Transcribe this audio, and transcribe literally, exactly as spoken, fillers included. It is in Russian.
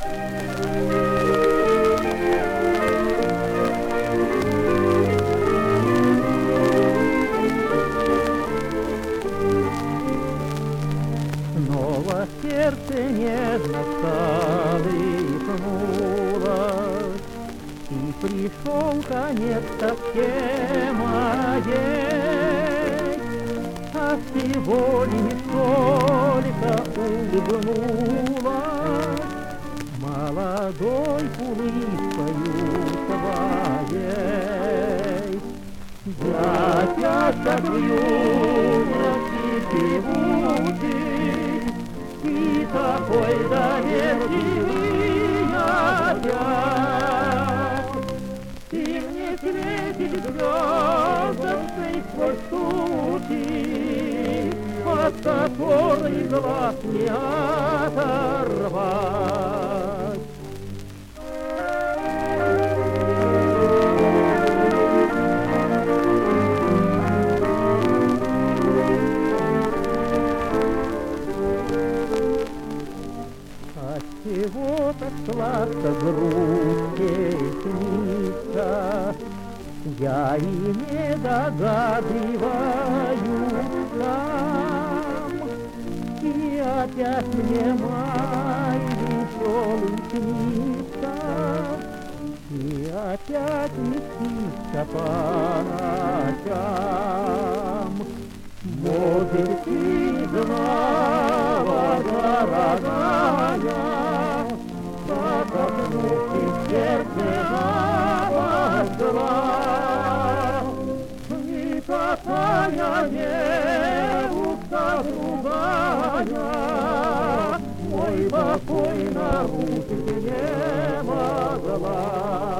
Снова сердце нежно всколыхнулось, и пришел конец тоске моей, а всего лишь только улыбнулась молодой улыбкою твоей. Я часто юности певучий, и такой доверчивый опять. Ты мне светишь звездочкой сквозь тучи, от которой глаз не оторвать. Отчего так сладко грусти снится, я и не догадываюсь сам. И опять мне май веселый снится, и опять не снится по ночам. Может, ты знала, дорогая, как окнути сердце обожгла, никакая девушка другая мой покой нарушить не могла.